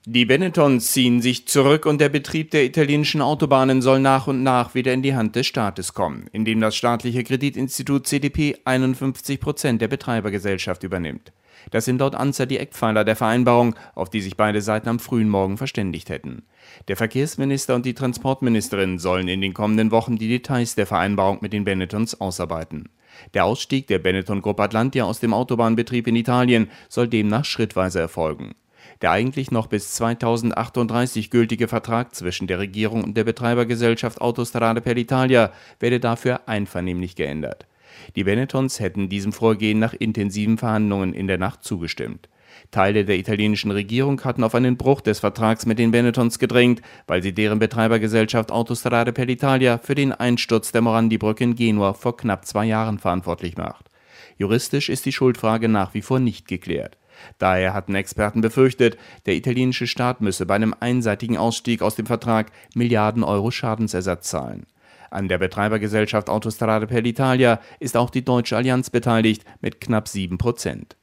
Die Benettons ziehen sich zurück und der Betrieb der italienischen Autobahnen soll nach und nach wieder in die Hand des Staates kommen, indem das staatliche Kreditinstitut CDP 51% der Betreibergesellschaft übernimmt. Das sind laut ANSA die Eckpfeiler der Vereinbarung, auf die sich beide Seiten am frühen Morgen verständigt hätten. Der Verkehrsminister und die Transportministerin sollen in den kommenden Wochen die Details der Vereinbarung mit den Benettons ausarbeiten. Der Ausstieg der Benetton Gruppe Atlantia aus dem Autobahnbetrieb in Italien soll demnach schrittweise erfolgen. Der eigentlich noch bis 2038 gültige Vertrag zwischen der Regierung und der Betreibergesellschaft Autostrade per l'Italia werde dafür einvernehmlich geändert. Die Benettons hätten diesem Vorgehen nach intensiven Verhandlungen in der Nacht zugestimmt. Teile der italienischen Regierung hatten auf einen Bruch des Vertrags mit den Benettons gedrängt, weil sie deren Betreibergesellschaft Autostrade per l'Italia für den Einsturz der Morandi-Brücke in Genua vor knapp 2 Jahren verantwortlich macht. Juristisch ist die Schuldfrage nach wie vor nicht geklärt. Daher hatten Experten befürchtet, der italienische Staat müsse bei einem einseitigen Ausstieg aus dem Vertrag Milliarden Euro Schadensersatz zahlen. An der Betreibergesellschaft Autostrade per l'Italia ist auch die Deutsche Allianz beteiligt mit knapp 7%.